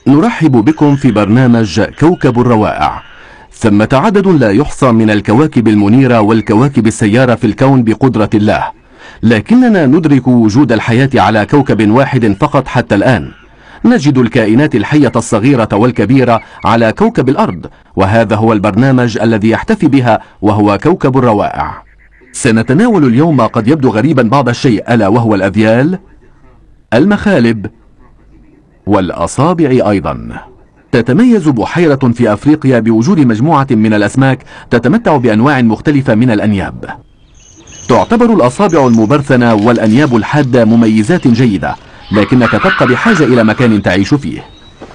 نرحب بكم في برنامج كوكب الروائع. ثمة عدد لا يحصى من الكواكب المنيرة والكواكب السيارة في الكون بقدرة الله، لكننا ندرك وجود الحياة على كوكب واحد فقط حتى الآن. نجد الكائنات الحية الصغيرة والكبيرة على كوكب الأرض، وهذا هو البرنامج الذي يحتفي بها، وهو كوكب الروائع. سنتناول اليوم ما قد يبدو غريبا بعض الشيء، ألا وهو الأذيال، المخالب، والأصابع أيضا. تتميز بحيرة في أفريقيا بوجود مجموعة من الأسماك تتمتع بأنواع مختلفة من الأنياب. تعتبر الأصابع المبرثنة والأنياب الحادة مميزات جيدة، لكنك تبقى بحاجة إلى مكان تعيش فيه.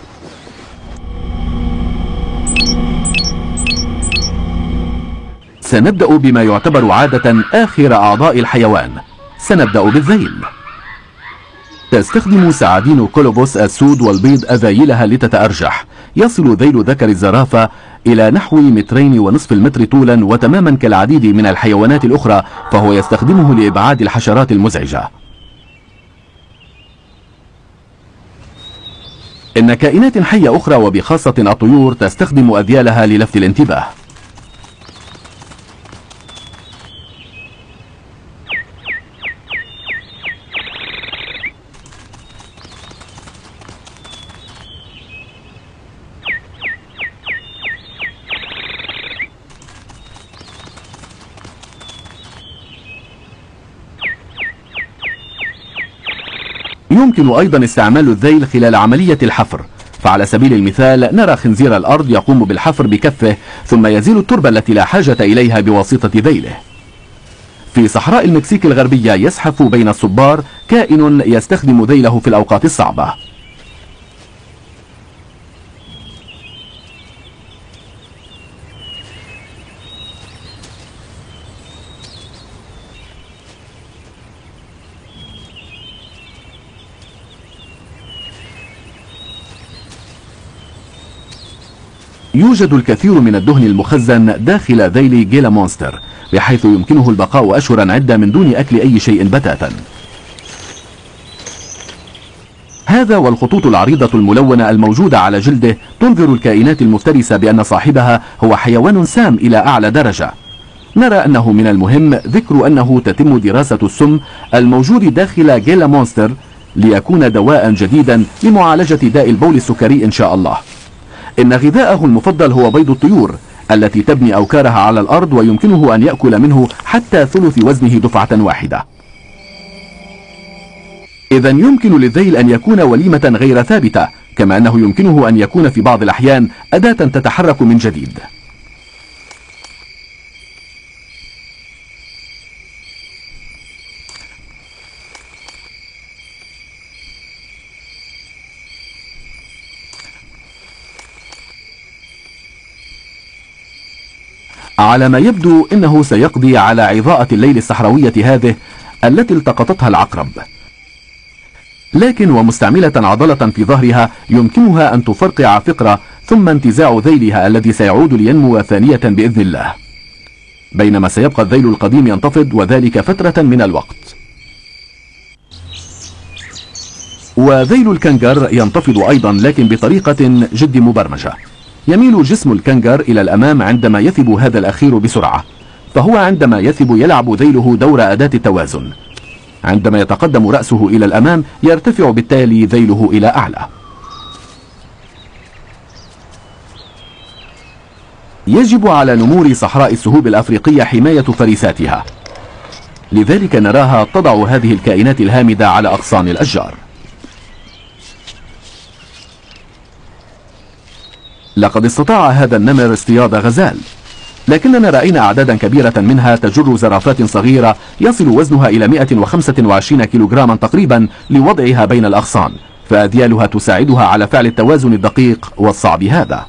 سنبدأ بما يعتبر عادة آخر أعضاء الحيوان. سنبدأ بالذيل. تستخدم سعادين كولوبوس السود والبيض أذيلها لتتأرجح. يصل ذيل ذكر الزرافة إلى نحو 2.5 متر طولا، وتماما كالعديد من الحيوانات الأخرى فهو يستخدمه لإبعاد الحشرات المزعجة. إن كائنات حية أخرى وبخاصة الطيور تستخدم أذيالها للفت الانتباه. يمكن أيضا استعمال الذيل خلال عملية الحفر، فعلى سبيل المثال نرى خنزير الأرض يقوم بالحفر بكفه ثم يزيل التربة التي لا حاجة إليها بواسطة ذيله. في صحراء المكسيك الغربية يزحف بين الصبار كائن يستخدم ذيله في الأوقات الصعبة. يوجد الكثير من الدهن المخزن داخل ذيل جيلا مونستر، بحيث يمكنه البقاء أشهرا عدة من دون أكل أي شيء بتاتا. هذا والخطوط العريضة الملونة الموجودة على جلده تنذر الكائنات المفترسة بأن صاحبها هو حيوان سام إلى أعلى درجة. نرى أنه من المهم ذكر أنه تتم دراسة السم الموجود داخل جيلا مونستر ليكون دواء جديدا لمعالجة داء البول السكري إن شاء الله. إن غذاءه المفضل هو بيض الطيور التي تبني أوكارها على الأرض، ويمكنه أن يأكل منه حتى ثلث وزنه دفعة واحدة. إذا يمكن للذيل أن يكون وليمة غير ثابتة، كما أنه يمكنه أن يكون في بعض الأحيان أداة تتحرك من جديد. على ما يبدو إنه سيقضي على عظاءة الليل الصحراوية هذه التي التقطتها العقرب، لكن ومستعملة عضلة في ظهرها يمكنها أن تفرقع فقرة ثم انتزاع ذيلها الذي سيعود لينمو ثانية بإذن الله، بينما سيبقى الذيل القديم ينتفض، وذلك فترة من الوقت. وذيل الكنغر ينتفض أيضا، لكن بطريقة جد مبرمجة. يميل جسم الكنغر إلى الأمام عندما يثب هذا الأخير بسرعة، فهو عندما يثب يلعب ذيله دور أداة التوازن. عندما يتقدم رأسه إلى الأمام يرتفع بالتالي ذيله إلى أعلى. يجب على نمور صحراء السهوب الأفريقية حماية فريساتها، لذلك نراها تضع هذه الكائنات الهامدة على أغصان الأشجار. لقد استطاع هذا النمر اصطياد غزال، لكننا رأينا أعدادا كبيرة منها تجر زرافات صغيرة يصل وزنها إلى 125 كيلوغراما تقريبا لوضعها بين الأغصان، فأذيالها تساعدها على فعل التوازن الدقيق والصعب هذا.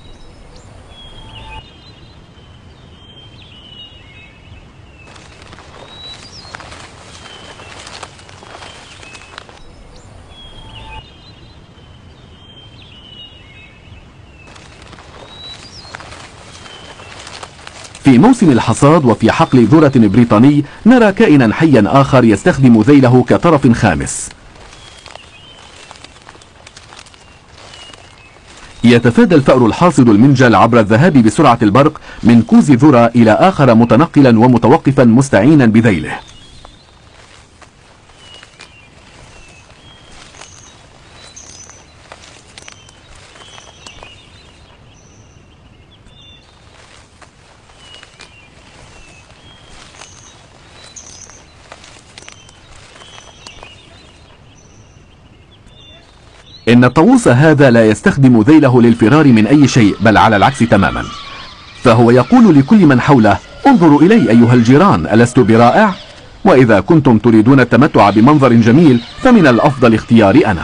في موسم الحصاد وفي حقل ذرة بريطاني نرى كائنا حيا آخر يستخدم ذيله كطرف خامس. يتفادى الفأر الحاصد المنجل عبر الذهاب بسرعة البرق من كوز ذرة إلى آخر متنقلا ومتوقفا مستعينا بذيله. إن الطاووس هذا لا يستخدم ذيله للفرار من أي شيء، بل على العكس تماما، فهو يقول لكل من حوله: انظروا إلي أيها الجيران، ألست برائع؟ وإذا كنتم تريدون التمتع بمنظر جميل فمن الأفضل اختياري أنا.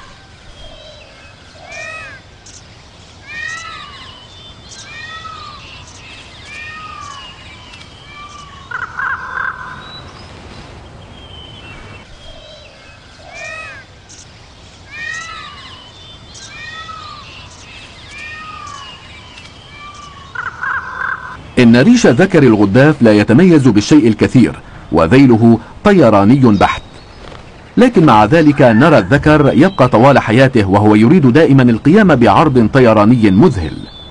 إن ريش ذكر الغداف لا يتميز بالشيء الكثير، وذيله طيراني بحت، لكن مع ذلك نرى الذكر يبقى طوال حياته وهو يريد دائما القيام بعرض طيراني مذهل.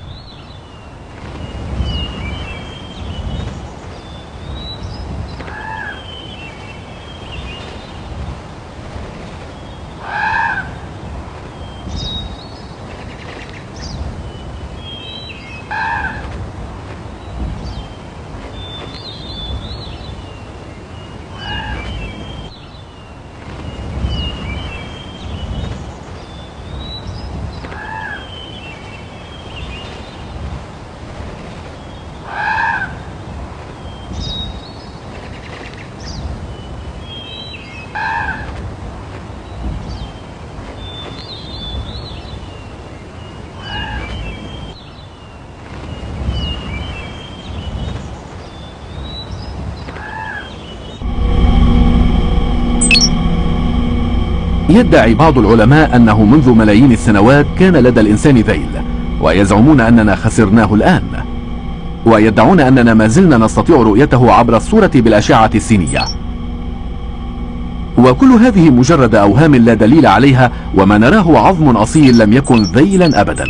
يدعي بعض العلماء أنه منذ ملايين السنوات كان لدى الإنسان ذيل، ويزعمون أننا خسرناه الآن، ويدعون أننا ما زلنا نستطيع رؤيته عبر الصورة بالأشعة السينية، وكل هذه مجرد أوهام لا دليل عليها، وما نراه عظم أصيل لم يكن ذيلا أبدا.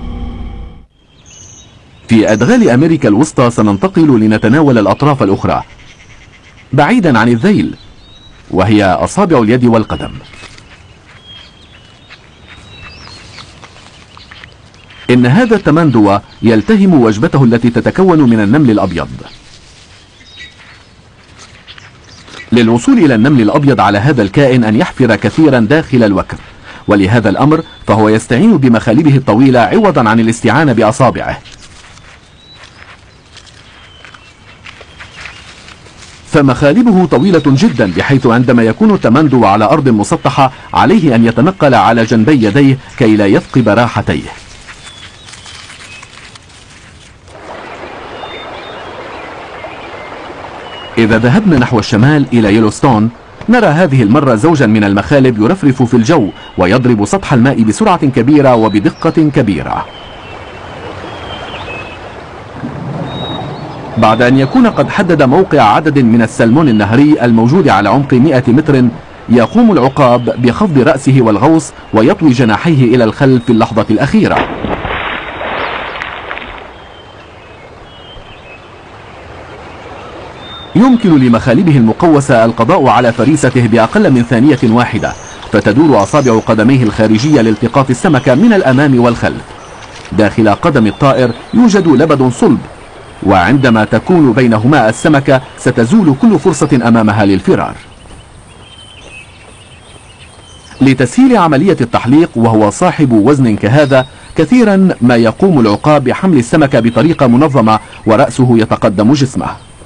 في أدغال أمريكا الوسطى سننتقل لنتناول الأطراف الأخرى بعيدا عن الذيل، وهي أصابع اليد والقدم. إن هذا التمندو يلتهم وجبته التي تتكون من النمل الأبيض. للوصول إلى النمل الأبيض على هذا الكائن أن يحفر كثيرا داخل الوكر، ولهذا الأمر فهو يستعين بمخالبه الطويلة عوضا عن الاستعانة بأصابعه. فمخالبه طويلة جدا، بحيث عندما يكون التمندو على أرض مسطحة عليه أن يتنقل على جنبي يديه كي لا يثقب راحتيه. إذا ذهبنا نحو الشمال إلى يلوستون نرى هذه المرة زوجا من المخالب يرفرف في الجو ويضرب سطح الماء بسرعة كبيرة وبدقة كبيرة. بعد أن يكون قد حدد موقع عدد من السلمون النهري الموجود على عمق 100 متر، يقوم العقاب بخفض رأسه والغوص ويطوي جناحيه إلى الخلف في اللحظة الأخيرة. يمكن لمخالبه المقوسة القضاء على فريسته بأقل من ثانية واحدة، فتدور أصابع قدميه الخارجية لالتقاط السمكة من الأمام والخلف. داخل قدم الطائر يوجد لبد صلب، وعندما تكون بينهما السمكة ستزول كل فرصة أمامها للفرار. لتسهيل عملية التحليق وهو صاحب وزن كهذا، كثيرا ما يقوم العقاب بحمل السمكة بطريقة منظمة ورأسه يتقدم جسمه،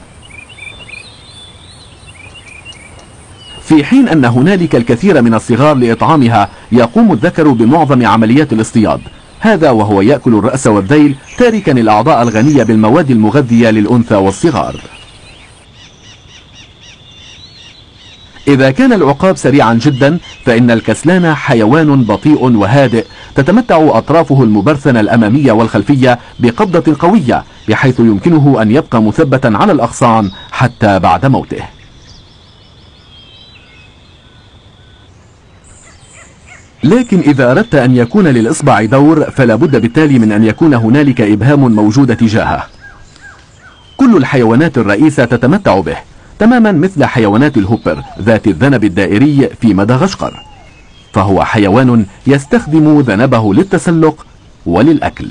في حين أن هنالك الكثير من الصغار لإطعامها. يقوم الذكر بمعظم عمليات الاصطياد، هذا وهو يأكل الرأس والذيل، تاركا الأعضاء الغنية بالمواد المغذية للأنثى والصغار. إذا كان العقاب سريعا جدا، فإن الكسلان حيوان بطيء وهادئ، تتمتع أطرافه المبرثنة الأمامية والخلفية بقبضة قوية، بحيث يمكنه أن يبقى مثبتا على الأغصان حتى بعد موته. لكن إذا أردت أن يكون للإصبع دور فلا بد بالتالي من أن يكون هنالك إبهام موجود تجاهه. كل الحيوانات الرئيسة تتمتع به تماما مثل حيوانات الهوبر ذات الذنب الدائري في مدغشقر، فهو حيوان يستخدم ذنبه للتسلق وللأكل.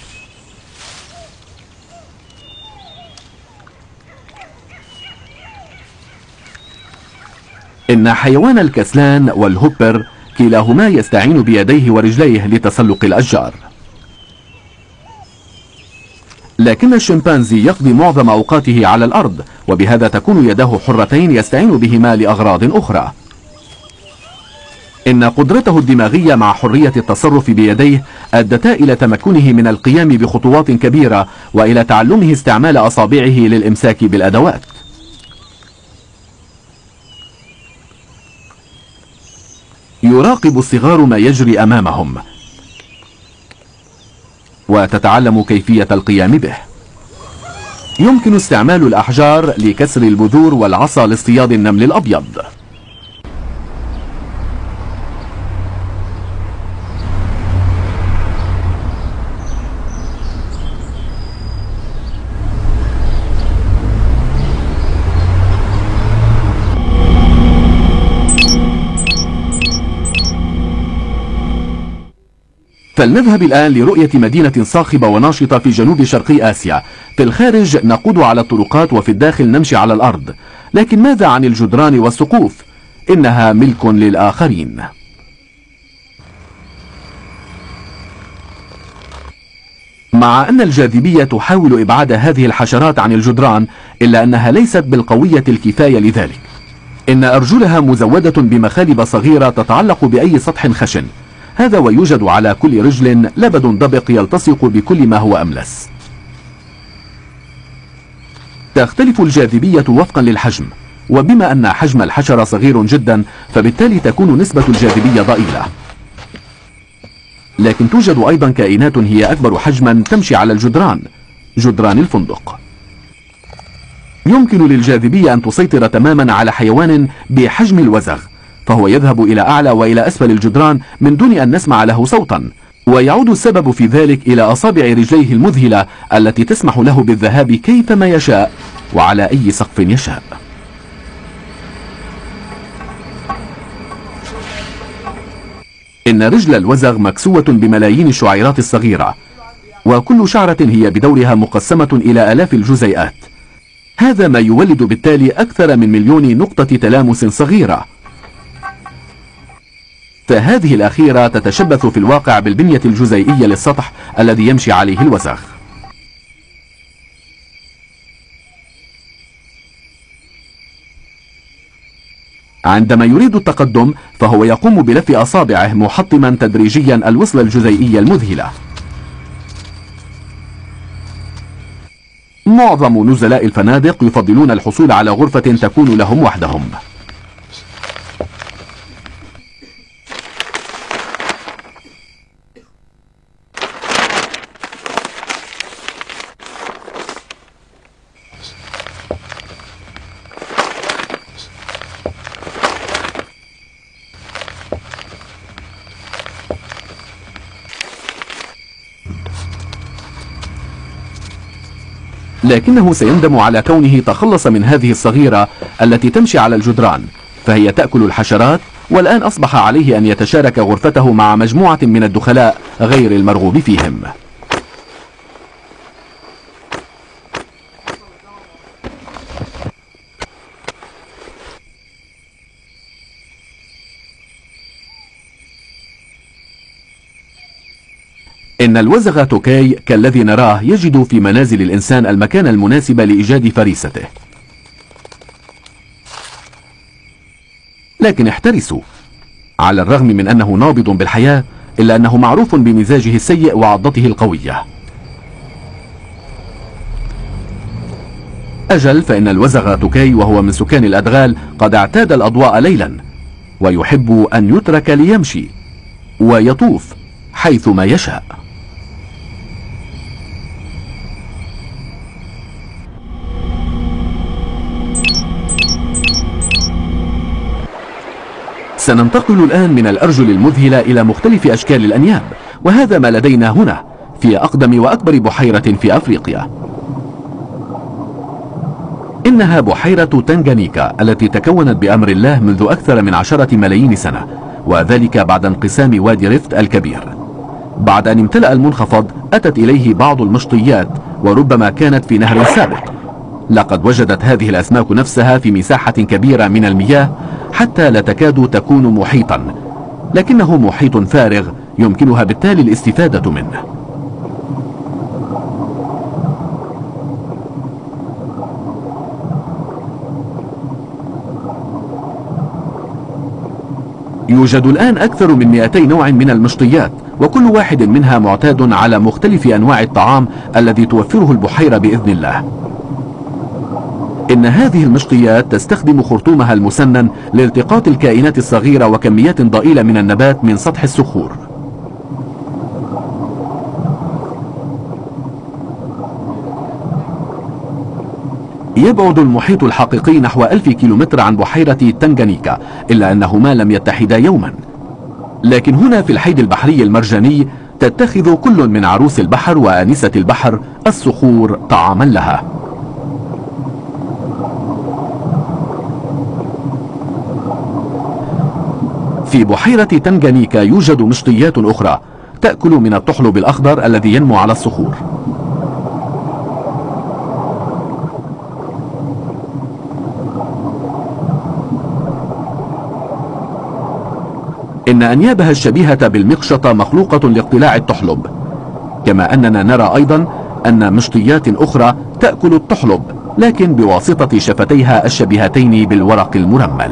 إن حيوان الكسلان والهوبر كلاهما يستعين بيديه ورجليه لتسلق الأشجار، لكن الشمبانزي يقضي معظم أوقاته على الأرض، وبهذا تكون يداه حرتين يستعين بهما لأغراض أخرى. إن قدرته الدماغية مع حرية التصرف بيديه أدتا إلى تمكنه من القيام بخطوات كبيرة وإلى تعلمه استعمال أصابعه للإمساك بالأدوات. يراقب الصغار ما يجري أمامهم وتتعلم كيفية القيام به. يمكن استعمال الأحجار لكسر البذور والعصا لاصطياد النمل الأبيض. فلنذهب الآن لرؤية مدينة صاخبة وناشطة في جنوب شرقي آسيا. في الخارج نقود على الطرقات وفي الداخل نمشي على الأرض، لكن ماذا عن الجدران والسقوف؟ إنها ملك للآخرين. مع أن الجاذبية تحاول إبعاد هذه الحشرات عن الجدران، إلا أنها ليست بالقوية الكفاية لذلك. إن أرجلها مزودة بمخالب صغيرة تتعلق بأي سطح خشن، هذا ويوجد على كل رجل لبد ضبق يلتصق بكل ما هو أملس. تختلف الجاذبية وفقا للحجم، وبما أن حجم الحشرة صغير جدا فبالتالي تكون نسبة الجاذبية ضئيلة. لكن توجد أيضا كائنات هي أكبر حجما تمشي على الجدران، جدران الفندق. يمكن للجاذبية أن تسيطر تماما على حيوان بحجم الوزغ، فهو يذهب إلى أعلى وإلى أسفل الجدران من دون أن نسمع له صوتا، ويعود السبب في ذلك إلى أصابع رجليه المذهلة التي تسمح له بالذهاب كيفما يشاء وعلى أي سقف يشاء. إن رجل الوزغ مكسوة بملايين الشعيرات الصغيرة، وكل شعرة هي بدورها مقسمة إلى آلاف الجزيئات. هذا ما يولد بالتالي أكثر من 1,000,000 نقطة تلامس صغيرة، فهذه الأخيرة تتشبث في الواقع بالبنية الجزيئية للسطح الذي يمشي عليه الوزغ. عندما يريد التقدم فهو يقوم بلف أصابعه محطما تدريجيا الوصلة الجزيئية المذهلة. معظم نزلاء الفنادق يفضلون الحصول على غرفة تكون لهم وحدهم. لكنه سيندم على كونه تخلص من هذه الصغيرة التي تمشي على الجدران، فهي تأكل الحشرات، والآن أصبح عليه أن يتشارك غرفته مع مجموعة من الدخلاء غير المرغوب فيهم. إن الوزغ توكاي كالذي نراه يجد في منازل الإنسان المكان المناسب لإيجاد فريسته. لكن احترسوا، على الرغم من أنه نابض بالحياة إلا أنه معروف بمزاجه السيء وعضته القوية. أجل، فإن الوزغ توكاي وهو من سكان الأدغال قد اعتاد الأضواء ليلا، ويحب أن يترك ليمشي ويطوف حيثما يشاء. سننتقل الآن من الأرجل المذهلة إلى مختلف أشكال الأنياب، وهذا ما لدينا هنا في أقدم وأكبر بحيرة في أفريقيا. إنها بحيرة تنغانيكا التي تكونت بأمر الله منذ أكثر من 10 ملايين سنة، وذلك بعد انقسام وادي ريفت الكبير. بعد أن امتلأ المنخفض أتت إليه بعض المشطيات، وربما كانت في نهر سابق. لقد وجدت هذه الأسماك نفسها في مساحة كبيرة من المياه حتى لا تكاد تكون محيطا، لكنه محيط فارغ يمكنها بالتالي الاستفادة منه. يوجد الآن أكثر من 200 نوع من المشطيات، وكل واحد منها معتاد على مختلف أنواع الطعام الذي توفره البحيرة بإذن الله. إن هذه المشطيات تستخدم خرطومها المسنن لالتقاط الكائنات الصغيرة وكميات ضئيلة من النبات من سطح الصخور. يبعد المحيط الحقيقي نحو 1000 كيلومتر عن بحيرة تنغانيكا، إلا أنهما لم يتحدا يوما. لكن هنا في الحيد البحري المرجاني تتخذ كل من عروس البحر وآنسة البحر الصخور طعاما لها. في بحيرة تنغانيكا يوجد مشطيات أخرى تأكل من الطحلب الأخضر الذي ينمو على الصخور. إن أنيابها الشبيهة بالمقشطة مخلوقة لاقتلاع الطحلب، كما أننا نرى أيضا أن مشطيات أخرى تأكل الطحلب لكن بواسطة شفتيها الشبيهتين بالورق المرمل.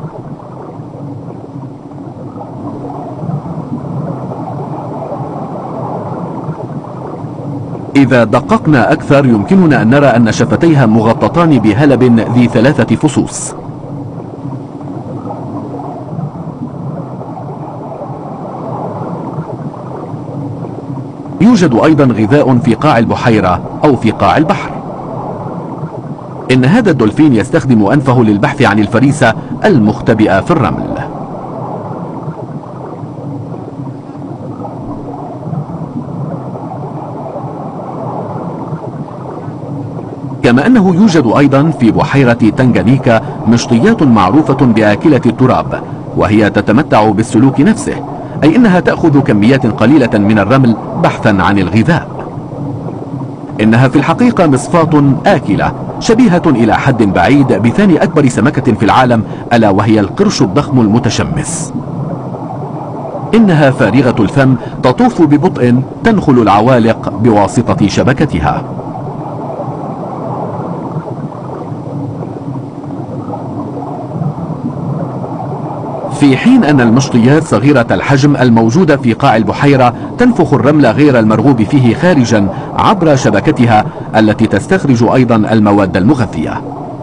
إذا دققنا أكثر يمكننا أن نرى أن شفتيها مغطتان بهلب ذي 3 فصوص. يوجد أيضا غذاء في قاع البحيرة أو في قاع البحر. إن هذا الدولفين يستخدم أنفه للبحث عن الفريسة المختبئة في الرمل. كما أنه يوجد أيضا في بحيرة تنغانيكا مشطيات معروفة بآكلة التراب، وهي تتمتع بالسلوك نفسه، أي أنها تأخذ كميات قليلة من الرمل بحثا عن الغذاء. إنها في الحقيقة مصفاة آكلة شبيهة إلى حد بعيد بثاني أكبر سمكة في العالم، ألا وهي القرش الضخم المتشمس. إنها فارغة الفم، تطوف ببطء، تنخل العوالق بواسطة شبكتها. في حين أن المشطيات صغيرة الحجم الموجودة في قاع البحيرة تنفخ الرمل غير المرغوب فيه خارجا عبر شبكتها التي تستخرج أيضا المواد المغذية.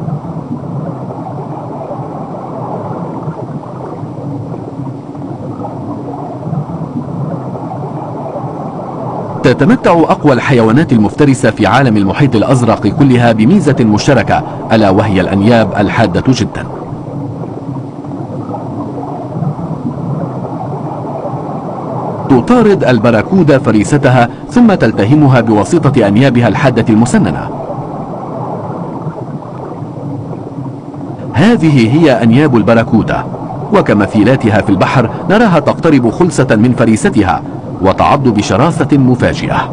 تتمتع أقوى الحيوانات المفترسة في عالم المحيط الأزرق كلها بميزة مشتركة، ألا وهي الأنياب الحادة جدا. تطارد البراكودا فريستها ثم تلتهمها بواسطة أنيابها الحادة المسننة. هذه هي أنياب البراكودا، وكمثيلاتها في البحر نراها تقترب خلصة من فريستها وتعض بشراسة مفاجئة.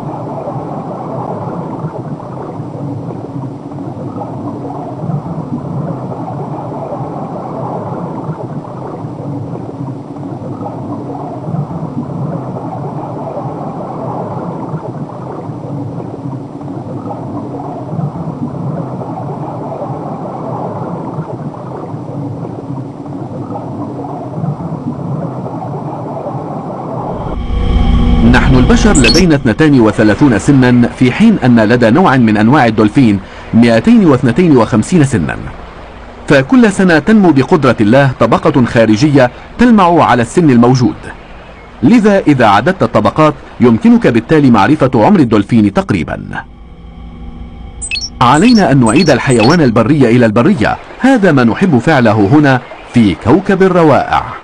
نحن البشر لدينا 32 سنا، في حين أن لدى نوع من أنواع الدولفين 252 سنا. فكل سنة تنمو بقدرة الله طبقة خارجية تلمع على السن الموجود. لذا إذا عددت الطبقات يمكنك بالتالي معرفة عمر الدولفين تقريبا. علينا أن نعيد الحيوان البري إلى البرية، هذا ما نحب فعله هنا في كوكب الروائع.